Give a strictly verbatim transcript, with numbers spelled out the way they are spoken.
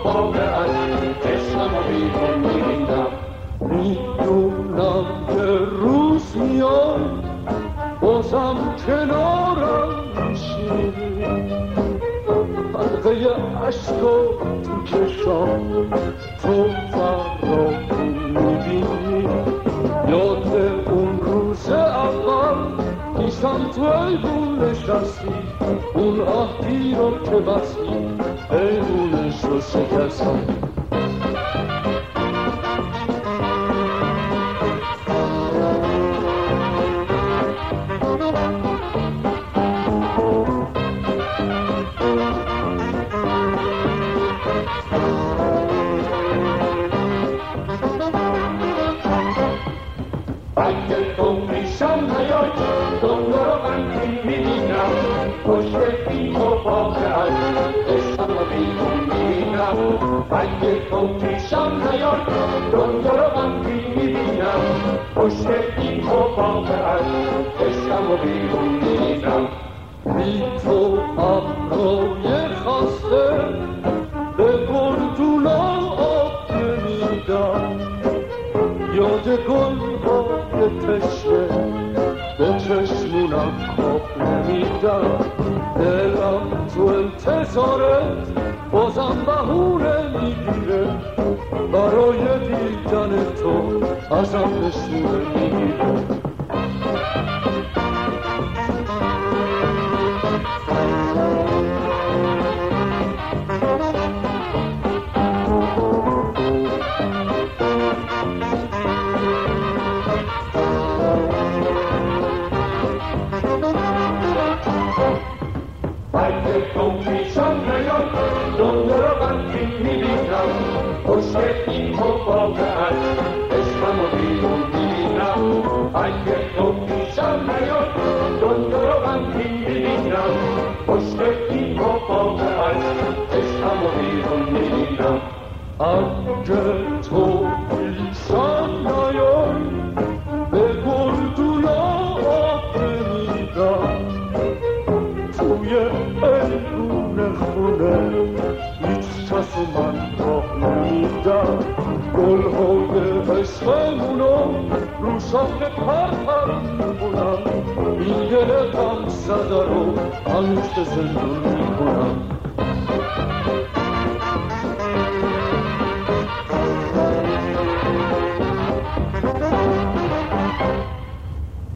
باغ از عشقم و بیرون می‌ریندم. میدونم که روز میاد بازم کنارم میشینی، حلقه عشق و تو چشام تو فرامون میبینی. یاد اون روز اول پیشم تو ایوون نشستی، اون عهدی رو که بستی ایوونش رو شکستم. اگه تو پیشم نیای دنیا رو من میبینم، پشت این تو باغ از عشقم و بیرون میبینم. اگه تو پیشم نیای دنیا رو من میبینم، پشت این تو باغ از عشقم و بیرون میبینم. بی تو ابرای خسته به گردونا آب نمیدم، یاد گل‌های تشنه به چشمونم خواب نمیدم. دلم تو انتظارت بازم بهونه میگیره، برای دیدن تو ازم نشونه میگیره. اگه تو پیشم نیای دنیا رو من میبینم، پشت این تو باغ از عشقم و بیرون میبینم. اگه تو پیشم نیای دنیا رو من میبینم، پشت این تو باغ از عشقم و بیرون میبینم. اگه تو پیشم نیای به گردونا آب نمیدم، توی ایوون خونه هیچ کس من راه نمیدم. گل‌های عشقمونو رو شاخه پرپر میکنم، این دل غم زده رو هنوز زندون میکنم.